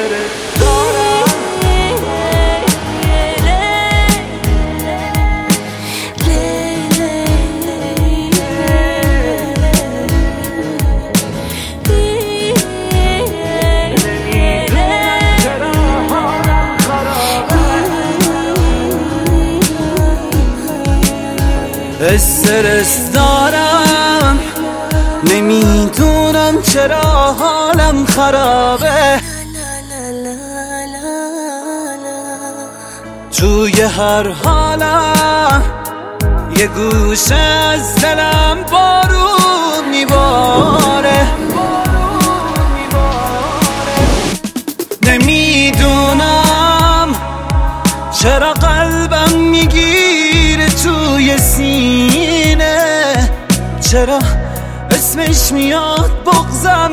استرس دارم نمیدونم چرا حالم خرابه، توی هر حالم یه گوشه از دلم بارون میباره. نمیدونم چرا قلبم میگیره توی سینه، چرا اسمش میاد بغضم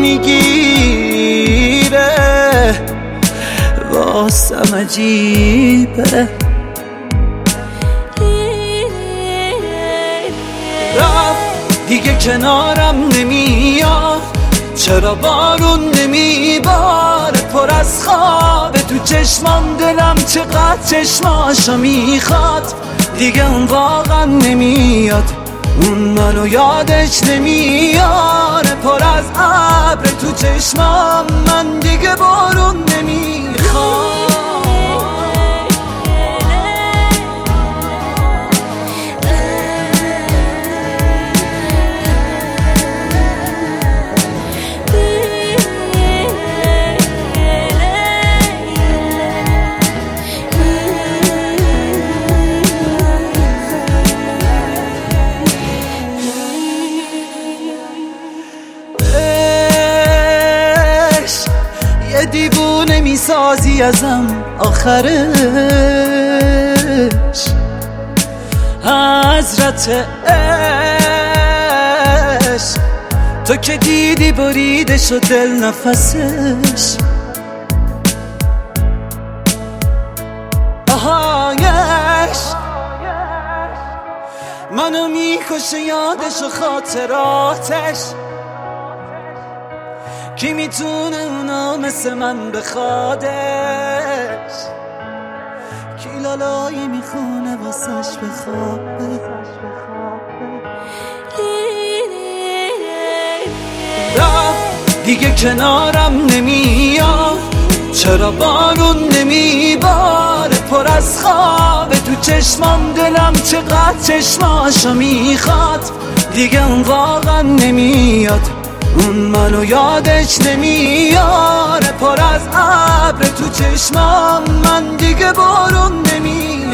میگیره، واسم عجیبه. رفت دیگه کنارم نمیاد، چرا بارون نمیباره، پر از خوابه تو چشمام، دلم چقدر چشماشو میخواد، دیگه اون واقعا نمیاد، اون منو یادش نمیاره، پر از ابر تو چشمام، من دیگه بارون نمیخواد. دیوونه میسازی ازم آخرش، حضرت عشق تو که دیدی بریده شد دل نفسش، آهایش منو میکشه یادش و خاطراتش، کی میتونه اونا مثل من بخوادش، کی لالایی میخونه واسش بخوابه. رفت دیگه کنارم نمیاد، چرا بارون نمیباره، پر از خوابه تو چشمام، دلم چقدر چشماشو میخواد، دیگه اون واقعا نمیاد، اون منو یادش نمیاره، پر از ابر تو چشمام، من دیگه بارون نمیاره.